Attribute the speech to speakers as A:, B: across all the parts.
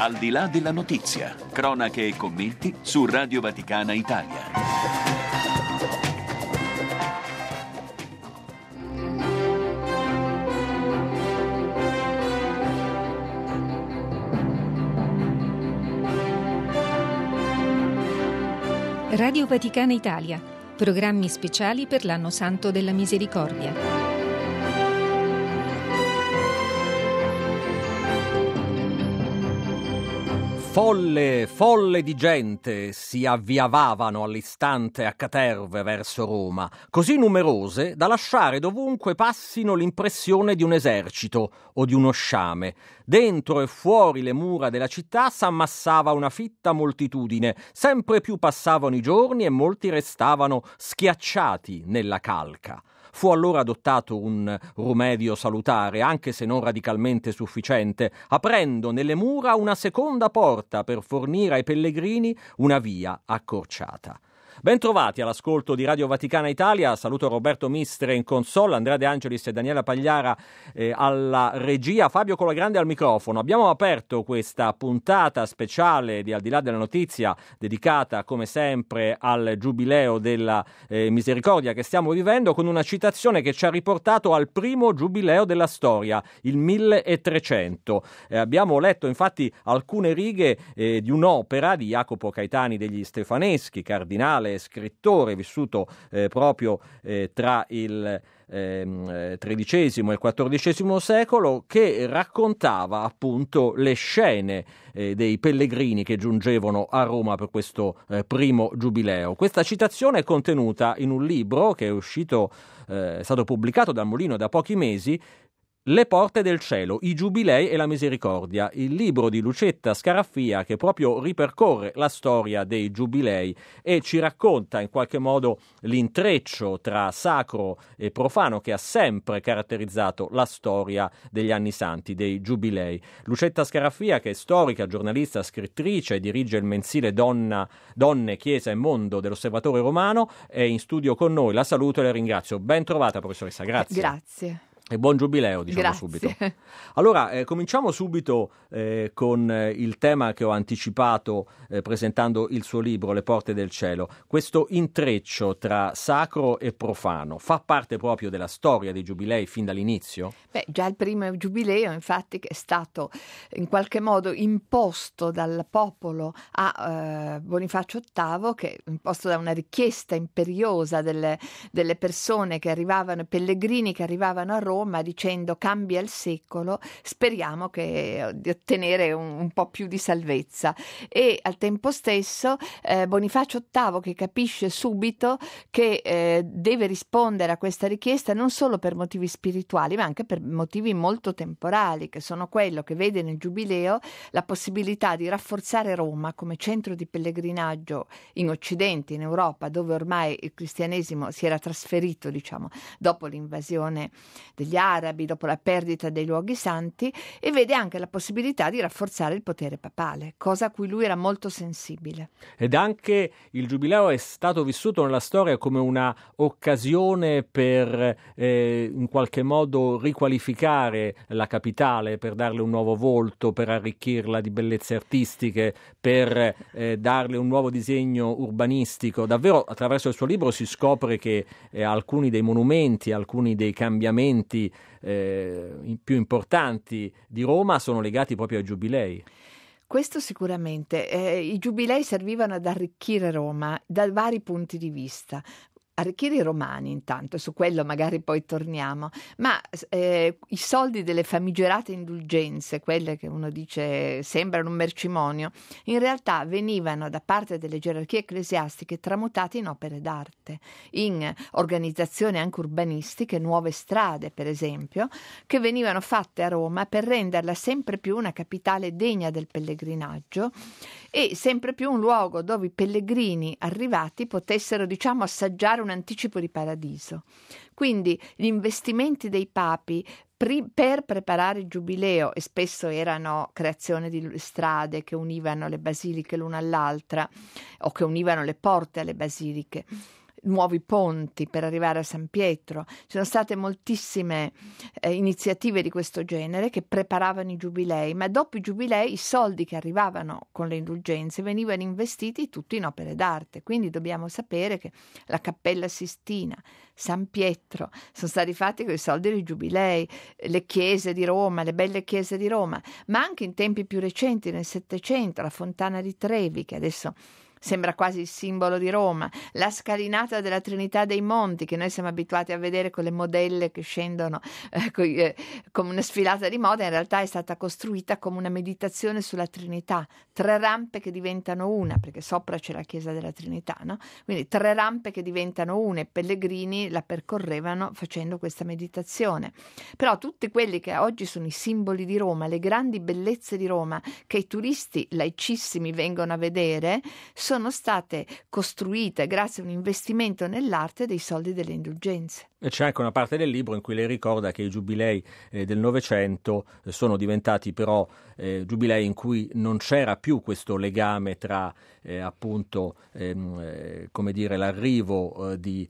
A: Al di là della notizia, cronache e commenti su Radio Vaticana Italia.
B: Radio Vaticana Italia, programmi speciali per l'Anno Santo della Misericordia.
C: Folle di gente si avviavano all'istante a caterve verso Roma, così numerose da lasciare dovunque passino l'impressione di un esercito o di uno sciame. Dentro e fuori le mura della città s'ammassava una fitta moltitudine, sempre più passavano i giorni e molti restavano schiacciati nella calca. Fu allora adottato un rimedio salutare, anche se non radicalmente sufficiente, aprendo nelle mura una seconda porta per fornire ai pellegrini una via accorciata. Ben trovati all'ascolto di Radio Vaticana Italia, saluto Roberto Mistre in console, Andrea De Angelis e Daniela Pagliara alla regia, Fabio Colagrande al microfono. Abbiamo aperto questa puntata speciale di Al di là della notizia, dedicata come sempre al Giubileo della Misericordia che stiamo vivendo, con una citazione che ci ha riportato al primo Giubileo della storia, il 1300. Abbiamo letto infatti alcune righe di un'opera di Jacopo Caetani degli Stefaneschi, cardinale, scrittore vissuto proprio tra il XIII e il XIV secolo, che raccontava appunto le scene dei pellegrini che giungevano a Roma per questo primo giubileo. Questa citazione è contenuta in un libro che è stato pubblicato dal Molino da pochi mesi, Le porte del cielo, i giubilei e la misericordia, il libro di Lucetta Scaraffia che proprio ripercorre la storia dei giubilei e ci racconta in qualche modo l'intreccio tra sacro e profano che ha sempre caratterizzato la storia degli anni santi, dei giubilei. Lucetta Scaraffia, che è storica, giornalista, scrittrice, dirige il mensile Donne, Chiesa e Mondo dell'Osservatore Romano, è in studio con noi. La saluto e la ringrazio. Ben trovata, professoressa, grazie.
D: Grazie.
C: E buon giubileo, diciamo. Grazie. Subito. Allora, cominciamo subito con il tema che ho anticipato presentando il suo libro, Le porte del cielo. Questo intreccio tra sacro e profano fa parte proprio della storia dei giubilei fin dall'inizio?
D: Beh, già il primo giubileo, infatti, che è stato in qualche modo imposto dal popolo a Bonifacio VIII, che imposto da una richiesta imperiosa delle persone che arrivavano, pellegrini che arrivavano a Roma, dicendo: cambia il secolo, speriamo di ottenere un po' più di salvezza. E al tempo stesso Bonifacio VIII, che capisce subito che deve rispondere a questa richiesta non solo per motivi spirituali ma anche per motivi molto temporali, che sono quello che vede nel Giubileo la possibilità di rafforzare Roma come centro di pellegrinaggio in Occidente, in Europa, dove ormai il cristianesimo si era trasferito, diciamo, dopo l'invasione degli arabi, dopo la perdita dei luoghi santi, e vede anche la possibilità di rafforzare il potere papale, cosa a cui lui era molto sensibile.
C: Ed anche il Giubileo è stato vissuto nella storia come una occasione per in qualche modo riqualificare la capitale, per darle un nuovo volto, per arricchirla di bellezze artistiche, per darle un nuovo disegno urbanistico. Davvero attraverso il suo libro si scopre che alcuni dei monumenti, alcuni dei cambiamenti più importanti di Roma sono legati proprio ai giubilei.
D: Questo sicuramente. I giubilei servivano ad arricchire Roma da vari punti di vista. Arricchire i romani intanto, su quello magari poi torniamo, ma i soldi delle famigerate indulgenze, quelle che uno dice sembrano un mercimonio, in realtà venivano da parte delle gerarchie ecclesiastiche tramutati in opere d'arte, in organizzazioni anche urbanistiche, nuove strade per esempio, che venivano fatte a Roma per renderla sempre più una capitale degna del pellegrinaggio e sempre più un luogo dove i pellegrini arrivati potessero, diciamo, assaggiare un anticipo di paradiso. Quindi gli investimenti dei papi per preparare il giubileo, e spesso erano creazione di strade che univano le basiliche l'una all'altra o che univano le porte alle basiliche, nuovi ponti per arrivare a San Pietro. Ci sono state moltissime iniziative di questo genere che preparavano i giubilei, ma dopo i giubilei i soldi che arrivavano con le indulgenze venivano investiti tutti in opere d'arte. Quindi dobbiamo sapere che la Cappella Sistina, San Pietro sono stati fatti con i soldi dei giubilei, le chiese di Roma, le belle chiese di Roma, ma anche in tempi più recenti, nel Settecento, la Fontana di Trevi, che adesso sembra quasi il simbolo di Roma, la scalinata della Trinità dei Monti, che noi siamo abituati a vedere con le modelle che scendono come una sfilata di moda, in realtà è stata costruita come una meditazione sulla Trinità, 3 rampe che diventano una, perché sopra c'è la chiesa della Trinità, no? Quindi 3 rampe che diventano una, e pellegrini la percorrevano facendo questa meditazione. Però tutti quelli che oggi sono i simboli di Roma, le grandi bellezze di Roma, che i turisti laicissimi vengono a vedere, sono state costruite grazie a un investimento nell'arte dei soldi delle indulgenze.
C: E c'è anche una parte del libro in cui lei ricorda che i giubilei del Novecento sono diventati però giubilei in cui non c'era più questo legame tra appunto come dire, l'arrivo di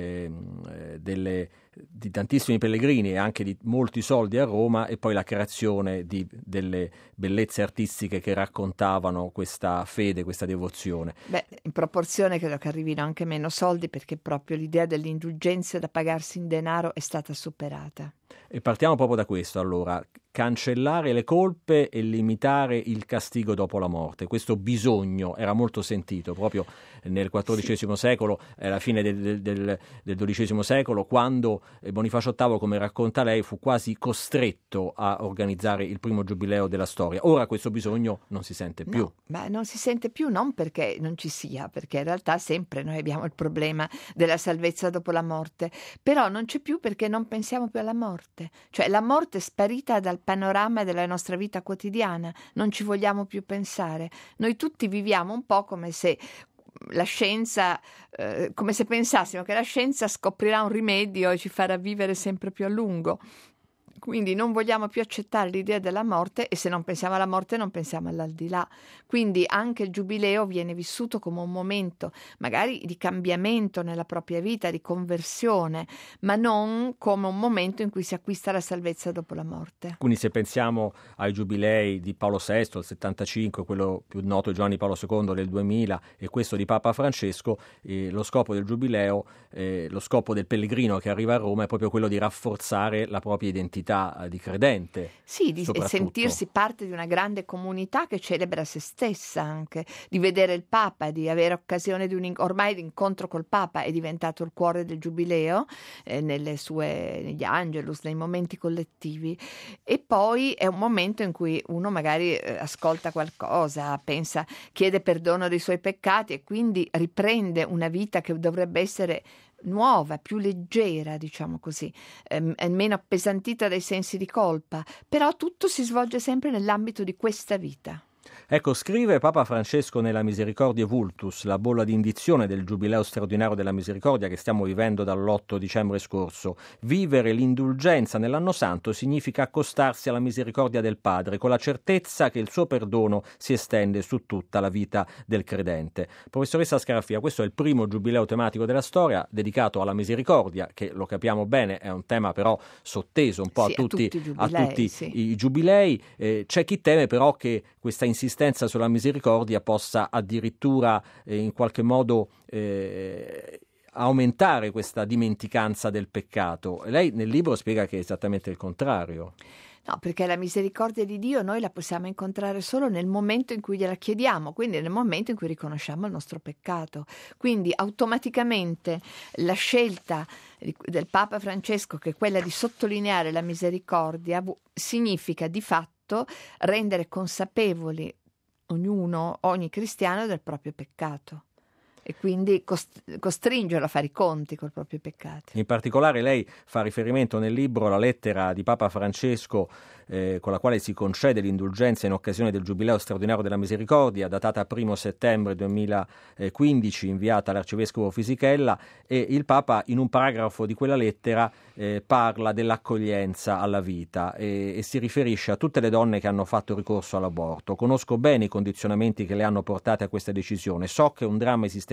C: tantissimi pellegrini e anche di molti soldi a Roma e poi la creazione delle bellezze artistiche che raccontavano questa fede, questa devozione.
D: Beh, in proporzione credo che arrivino anche meno soldi, perché proprio l'idea delle indulgenze da pagarsi in denaro è stata superata.
C: E partiamo proprio da questo, allora. Cancellare le colpe e limitare il castigo dopo la morte. Questo bisogno era molto sentito proprio nel XIV secolo, alla fine del XII secolo, quando Bonifacio VIII, come racconta lei, fu quasi costretto a organizzare il primo giubileo della storia. Ora questo bisogno non si sente più.
D: No, ma non si sente più non perché non ci sia, perché in realtà sempre noi abbiamo il problema della salvezza dopo la morte, però non c'è più perché non pensiamo più alla morte. Cioè la morte è sparita dal panorama della nostra vita quotidiana, non ci vogliamo più pensare. Noi tutti viviamo un po' come se la scienza, come se pensassimo che la scienza scoprirà un rimedio e ci farà vivere sempre più a lungo. Quindi non vogliamo più accettare l'idea della morte, e se non pensiamo alla morte non pensiamo all'aldilà. Quindi anche il giubileo viene vissuto come un momento magari di cambiamento nella propria vita, di conversione, ma non come un momento in cui si acquista la salvezza dopo la morte.
C: Quindi se pensiamo ai giubilei di Paolo VI, il 75, quello più noto di Giovanni Paolo II del 2000 e questo di Papa Francesco, lo scopo del giubileo, lo scopo del pellegrino che arriva a Roma è proprio quello di rafforzare la propria identità di credente.
D: Sì, di sentirsi parte di una grande comunità che celebra se stessa, anche di vedere il Papa, di avere occasione di ormai l'incontro col Papa è diventato il cuore del giubileo, negli Angelus, nei momenti collettivi, e poi è un momento in cui uno magari ascolta qualcosa, pensa, chiede perdono dei suoi peccati e quindi riprende una vita che dovrebbe essere nuova, più leggera, diciamo così, meno appesantita dai sensi di colpa, però tutto si svolge sempre nell'ambito di questa vita.
C: Ecco, scrive Papa Francesco nella Misericordiae Vultus, la bolla di indizione del Giubileo straordinario della Misericordia che stiamo vivendo dall'8 dicembre scorso: vivere l'indulgenza nell'anno santo significa accostarsi alla misericordia del Padre con la certezza che il suo perdono si estende su tutta la vita del credente. Professoressa Scarafia, questo è il primo giubileo tematico della storia dedicato alla misericordia, che lo capiamo bene è un tema però sotteso un po' a tutti i giubilei. C'è chi teme però che questa insistenza sulla misericordia possa addirittura in qualche modo aumentare questa dimenticanza del peccato. Lei nel libro spiega che è esattamente il contrario.
D: No, perché la misericordia di Dio noi la possiamo incontrare solo nel momento in cui gliela chiediamo, quindi nel momento in cui riconosciamo il nostro peccato. Quindi automaticamente la scelta del Papa Francesco, che è quella di sottolineare la misericordia, significa di fatto rendere consapevoli ogni cristiano del proprio peccato e quindi costringerlo a fare i conti col proprio peccato.
C: In particolare lei fa riferimento nel libro alla lettera di Papa Francesco con la quale si concede l'indulgenza in occasione del Giubileo straordinario della Misericordia, datata 1 settembre 2015, inviata all'Arcivescovo Fisichella, e il Papa in un paragrafo di quella lettera parla dell'accoglienza alla vita e si riferisce a tutte le donne che hanno fatto ricorso all'aborto. Conosco bene i condizionamenti che le hanno portate a questa decisione, so che è un dramma esistente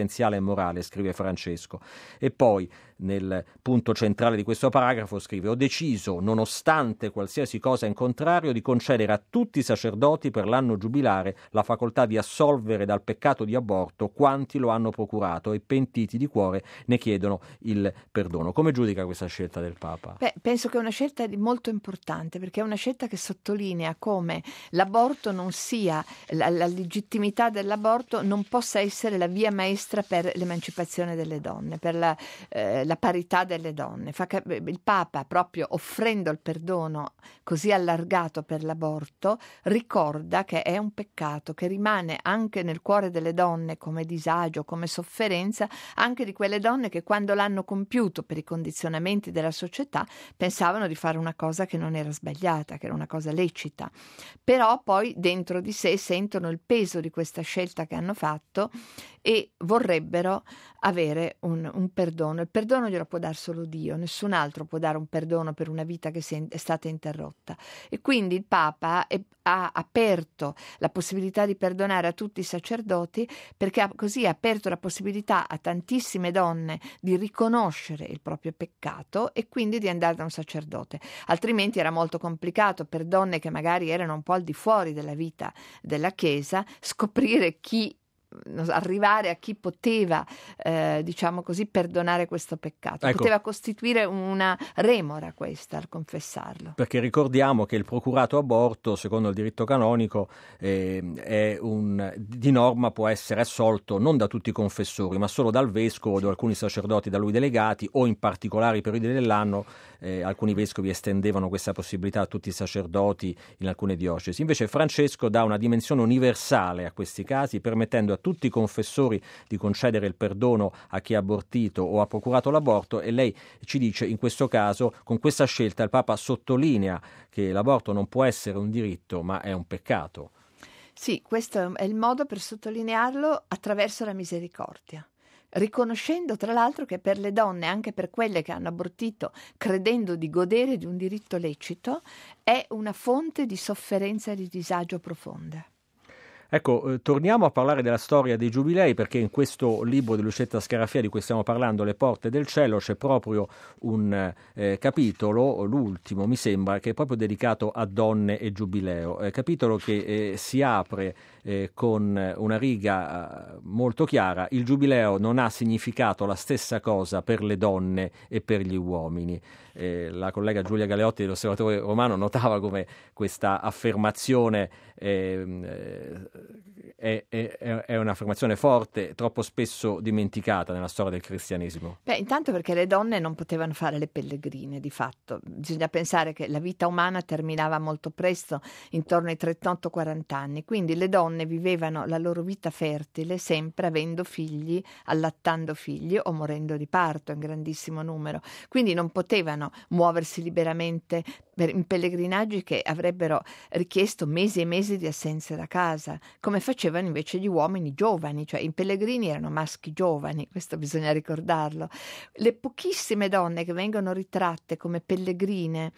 C: esistenziale e morale, scrive Francesco. E poi, nel punto centrale di questo paragrafo, scrive: ho deciso, nonostante qualsiasi cosa in contrario, di concedere a tutti i sacerdoti per l'anno giubilare la facoltà di assolvere dal peccato di aborto quanti lo hanno procurato e pentiti di cuore ne chiedono il perdono. Come giudica questa scelta del Papa?
D: Penso che è una scelta molto importante, perché è una scelta che sottolinea come l'aborto non sia, la legittimità dell'aborto non possa essere la via maestra per l'emancipazione delle donne, per la parità delle donne. Il Papa, proprio offrendo il perdono così allargato per l'aborto, ricorda che è un peccato che rimane anche nel cuore delle donne come disagio, come sofferenza, anche di quelle donne che quando l'hanno compiuto per i condizionamenti della società pensavano di fare una cosa che non era sbagliata, che era una cosa lecita, però poi dentro di sé sentono il peso di questa scelta che hanno fatto e vorrebbero avere un perdono. Il perdono glielo può dare solo Dio, nessun altro può dare un perdono per una vita che è stata interrotta, e quindi il Papa ha aperto la possibilità di perdonare a tutti i sacerdoti, perché così ha aperto la possibilità a tantissime donne di riconoscere il proprio peccato e quindi di andare da un sacerdote. Altrimenti era molto complicato per donne che magari erano un po' al di fuori della vita della Chiesa scoprire arrivare a chi poteva, diciamo così, perdonare questo peccato.
C: Ecco.
D: Poteva costituire una remora questa al confessarlo.
C: Perché ricordiamo che il procurato aborto, secondo il diritto canonico, di norma può essere assolto non da tutti i confessori, ma solo dal vescovo o da alcuni sacerdoti da lui delegati, o in particolari periodi dell'anno alcuni vescovi estendevano questa possibilità a tutti i sacerdoti in alcune diocesi. Invece Francesco dà una dimensione universale a questi casi, permettendo a tutti i confessori di concedere il perdono a chi ha abortito o ha procurato l'aborto, e lei ci dice: in questo caso, con questa scelta, il Papa sottolinea che l'aborto non può essere un diritto ma è un peccato.
D: Sì, questo è il modo per sottolinearlo attraverso la misericordia, riconoscendo tra l'altro che per le donne, anche per quelle che hanno abortito credendo di godere di un diritto lecito, è una fonte di sofferenza e di disagio profonda.
C: Ecco, torniamo a parlare della storia dei giubilei, perché in questo libro di Lucetta Scarafia di cui stiamo parlando, Le porte del cielo, c'è proprio un capitolo, l'ultimo mi sembra, che è proprio dedicato a donne e giubileo, capitolo che si apre con una riga molto chiara: il giubileo non ha significato la stessa cosa per le donne e per gli uomini. La collega Giulia Galeotti dell'Osservatore Romano notava come questa affermazione è un'affermazione forte, troppo spesso dimenticata nella storia del cristianesimo.
D: Intanto perché le donne non potevano fare le pellegrine, di fatto. Bisogna pensare che la vita umana terminava molto presto, intorno ai 38-40 anni, quindi le donne vivevano la loro vita fertile sempre avendo figli, allattando figli o morendo di parto in grandissimo numero. Quindi non potevano muoversi liberamente in pellegrinaggi che avrebbero richiesto mesi e mesi di assenza da casa, come facevano invece gli uomini giovani, cioè i pellegrini erano maschi giovani, questo bisogna ricordarlo. Le pochissime donne che vengono ritratte come pellegrine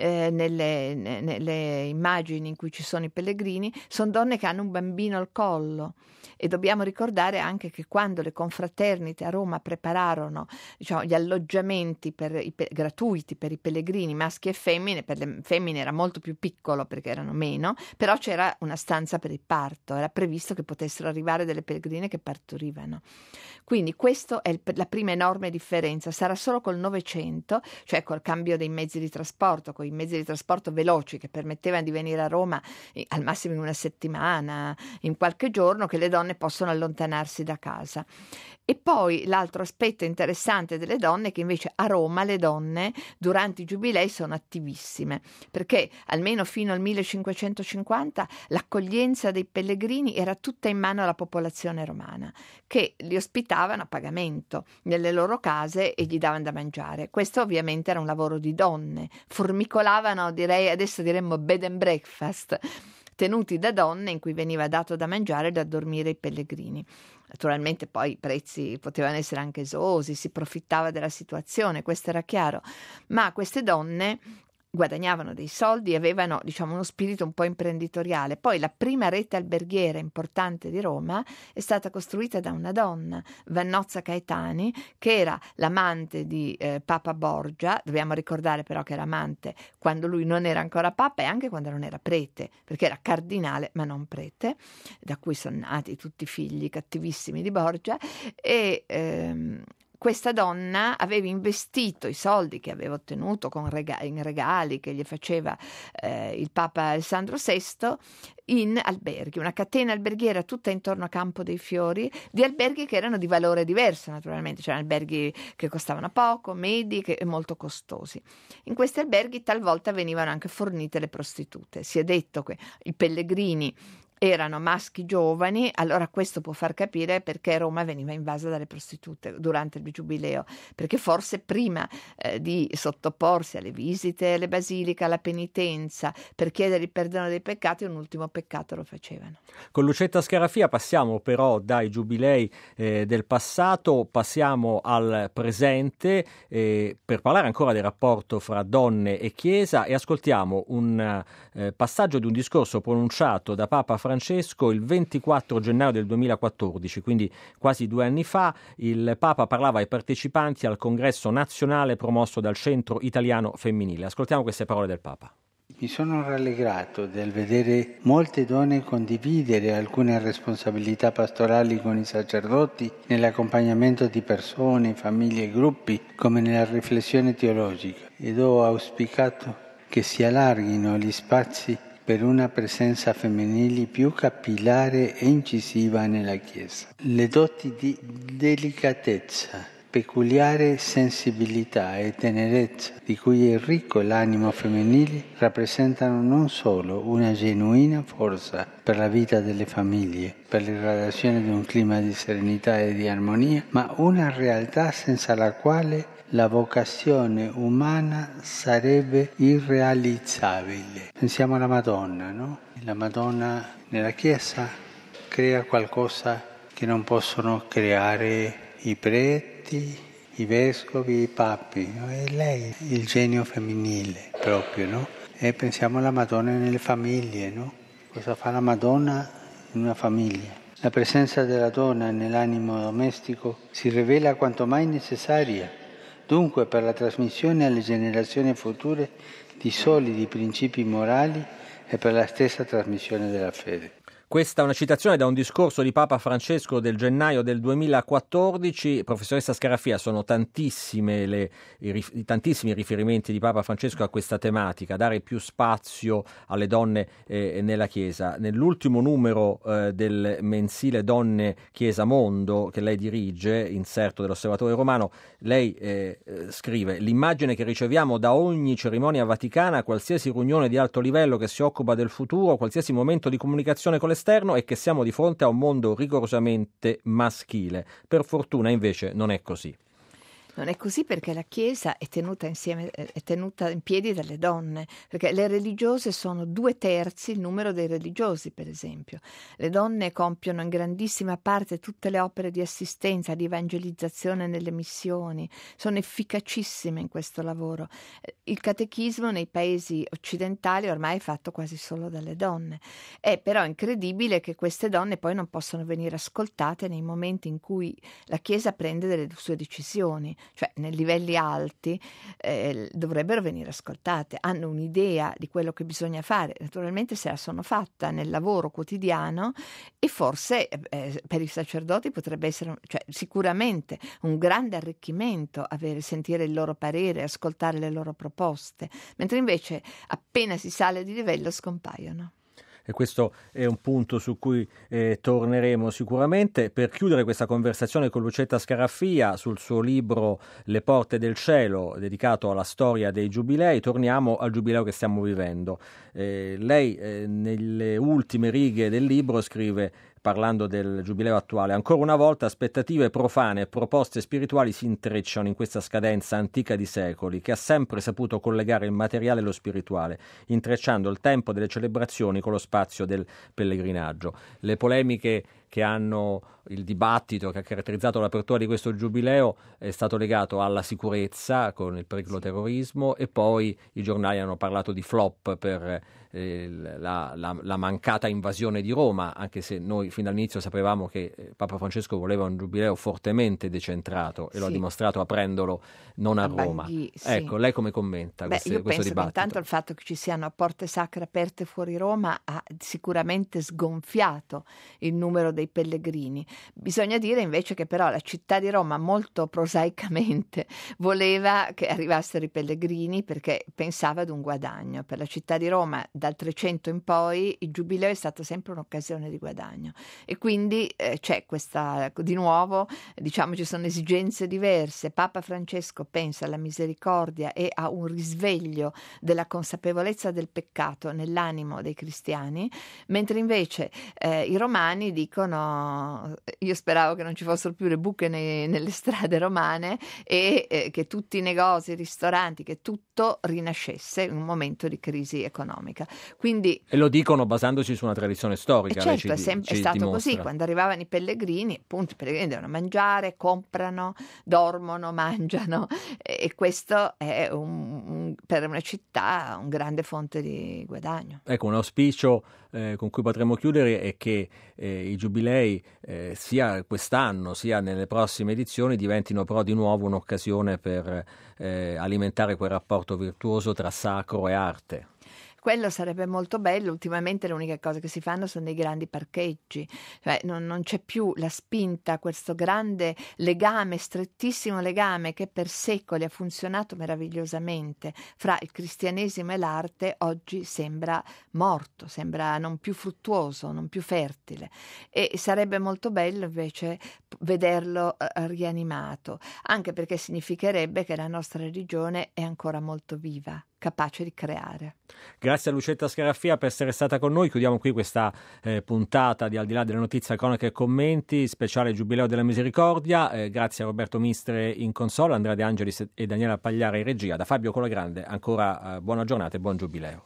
D: nelle immagini in cui ci sono i pellegrini sono donne che hanno un bambino al collo, e dobbiamo ricordare anche che quando le confraternite a Roma prepararono, diciamo, gli alloggiamenti gratuiti per i pellegrini maschi e femmine, per le femmine era molto più piccolo perché erano meno, però c'era una stanza per il parto, era previsto che potessero arrivare delle pellegrine che partorivano. Quindi questa è la prima enorme differenza. Sarà solo col Novecento, cioè col cambio dei mezzi di trasporto, con i mezzi di trasporto veloci che permettevano di venire a Roma al massimo in una settimana, in qualche giorno, che le donne possono allontanarsi da casa. E poi l'altro aspetto interessante delle donne è che invece a Roma le donne durante i giubilei sono attivissime, perché almeno fino al 1550 l'accoglienza dei pellegrini era tutta in mano alla popolazione romana, che li ospitavano a pagamento nelle loro case e gli davano da mangiare. Questo ovviamente era un lavoro di donne, formicolavano, adesso diremmo bed and breakfast, tenuti da donne, in cui veniva dato da mangiare e da dormire ai pellegrini. Naturalmente poi i prezzi potevano essere anche esosi, si profittava della situazione, questo era chiaro, ma queste donne guadagnavano dei soldi e avevano, diciamo, uno spirito un po' imprenditoriale. Poi la prima rete alberghiera importante di Roma è stata costruita da una donna, Vannozza Caetani, che era l'amante di Papa Borgia. Dobbiamo ricordare però che era amante quando lui non era ancora papa e anche quando non era prete, perché era cardinale ma non prete, da cui sono nati tutti i figli cattivissimi di Borgia. E questa donna aveva investito i soldi che aveva ottenuto in regali che gli faceva il Papa Alessandro VI in alberghi, una catena alberghiera tutta intorno a Campo dei Fiori, di alberghi che erano di valore diverso naturalmente, c'erano alberghi che costavano poco, medi e molto costosi. In questi alberghi talvolta venivano anche fornite le prostitute. Si è detto che i pellegrini erano maschi giovani, allora questo può far capire perché Roma veniva invasa dalle prostitute durante il Giubileo, perché forse prima di sottoporsi alle visite alle basiliche, alla penitenza, per chiedere il perdono dei peccati, un ultimo peccato lo facevano.
C: Con Lucetta Scarafia passiamo però dai giubilei del passato, passiamo al presente per parlare ancora del rapporto fra donne e Chiesa, e ascoltiamo un passaggio di un discorso pronunciato da Papa Francesco il 24 gennaio del 2014, quindi quasi 2 anni fa. Il Papa parlava ai partecipanti al congresso nazionale promosso dal Centro Italiano Femminile. Ascoltiamo queste parole del Papa.
E: Mi sono rallegrato del vedere molte donne condividere alcune responsabilità pastorali con i sacerdoti nell'accompagnamento di persone, famiglie e gruppi, come nella riflessione teologica, ed ho auspicato che si allarghino gli spazi per una presenza femminile più capillare e incisiva nella Chiesa. Le doti di delicatezza, peculiare sensibilità e tenerezza di cui è ricco l'animo femminile rappresentano non solo una genuina forza per la vita delle famiglie, per l'irradiazione di un clima di serenità e di armonia, ma una realtà senza la quale la vocazione umana sarebbe irrealizzabile. Pensiamo alla Madonna, no? La Madonna nella Chiesa crea qualcosa che non possono creare i preti, i vescovi, i papi. È lei, il genio femminile proprio, no? E pensiamo alla Madonna nelle famiglie, no? Cosa fa la Madonna in una famiglia? La presenza della donna nell'animo domestico si rivela quanto mai necessaria. Dunque per la trasmissione alle generazioni future di solidi principi morali e per la stessa trasmissione della fede.
C: Questa è una citazione da un discorso di Papa Francesco del gennaio del 2014. Professoressa Scarafia, sono tantissimi i riferimenti di Papa Francesco a questa tematica, dare più spazio alle donne nella Chiesa. Nell'ultimo numero del mensile Donne Chiesa Mondo, che lei dirige, inserto dell'Osservatore Romano, lei scrive: l'immagine che riceviamo da ogni cerimonia vaticana, qualsiasi riunione di alto livello che si occupa del futuro, qualsiasi momento di comunicazione con l'esterno, è che siamo di fronte a un mondo rigorosamente maschile. Per fortuna invece non è così.
D: Non è così, perché la Chiesa è tenuta in piedi dalle donne, perché le religiose sono 2/3 il numero dei religiosi, per esempio. Le donne compiono in grandissima parte tutte le opere di assistenza, di evangelizzazione nelle missioni, sono efficacissime in questo lavoro. Il catechismo nei paesi occidentali ormai è fatto quasi solo dalle donne. È però incredibile che queste donne poi non possono venire ascoltate nei momenti in cui la Chiesa prende delle sue decisioni. Cioè nei livelli alti dovrebbero venire ascoltate, hanno un'idea di quello che bisogna fare, naturalmente se la sono fatta nel lavoro quotidiano, e forse per i sacerdoti potrebbe essere sicuramente un grande arricchimento sentire il loro parere, ascoltare le loro proposte, mentre invece appena si sale di livello scompaiono.
C: E questo è un punto su cui torneremo sicuramente. Per chiudere questa conversazione con Lucetta Scarafia sul suo libro Le porte del cielo, dedicato alla storia dei giubilei, torniamo al giubileo che stiamo vivendo. Lei nelle ultime righe del libro scrive, parlando del giubileo attuale: ancora una volta aspettative profane e proposte spirituali si intrecciano in questa scadenza antica di secoli, che ha sempre saputo collegare il materiale e lo spirituale, intrecciando il tempo delle celebrazioni con lo spazio del pellegrinaggio. Le polemiche che hanno il dibattito che ha caratterizzato l'apertura di questo giubileo è stato legato alla sicurezza con il pericolo terrorismo, e poi i giornali hanno parlato di flop per la mancata invasione di Roma, anche se noi fin dall'inizio sapevamo che Papa Francesco voleva un giubileo fortemente decentrato e lo ha dimostrato aprendolo non a Roma.
D: Sì.
C: Ecco, lei come commenta
D: Io
C: questo
D: penso
C: dibattito?
D: che intanto il fatto che ci siano porte sacre aperte fuori Roma ha sicuramente sgonfiato il numero dei pellegrini. Bisogna dire invece che però la città di Roma molto prosaicamente voleva che arrivassero i pellegrini perché pensava ad un guadagno. Per la città di Roma dal 300 in poi il giubileo è stato sempre un'occasione di guadagno, e quindi c'è questa, di nuovo, diciamo, ci sono esigenze diverse. Papa Francesco pensa alla misericordia e a un risveglio della consapevolezza del peccato nell'animo dei cristiani, mentre invece i romani dicono: io speravo che non ci fossero più le buche nelle strade romane e che tutti i negozi, i ristoranti, che tutto rinascesse in un momento di crisi economica. Quindi,
C: e lo dicono basandosi su una tradizione storica.
D: certo,
C: lei
D: è sempre stato
C: dimostra.
D: così. Quando arrivavano i pellegrini, appunto, i pellegrini devono mangiare, comprano, dormono, mangiano, e questo è per una città un grande fonte di guadagno.
C: Ecco, un auspicio con cui potremmo chiudere è che i giubilei sia quest'anno sia nelle prossime edizioni diventino però di nuovo un'occasione per alimentare quel rapporto virtuoso tra sacro e arte.
D: Quello sarebbe molto bello. Ultimamente le uniche cose che si fanno sono dei grandi parcheggi, cioè non c'è più la spinta, questo grande legame, strettissimo legame che per secoli ha funzionato meravigliosamente fra il cristianesimo e l'arte. Oggi sembra morto, sembra non più fruttuoso, non più fertile, e sarebbe molto bello invece vederlo rianimato, anche perché significherebbe che la nostra religione è ancora molto viva, capace di creare.
C: Grazie a Lucetta Scaraffia per essere stata con noi. Chiudiamo qui questa puntata di Al di là delle notizie, cronache e commenti, speciale Giubileo della Misericordia. Grazie a Roberto Mistre in console, Andrea De Angelis e Daniela Pagliara in regia. Da Fabio Colagrande ancora buona giornata e buon Giubileo.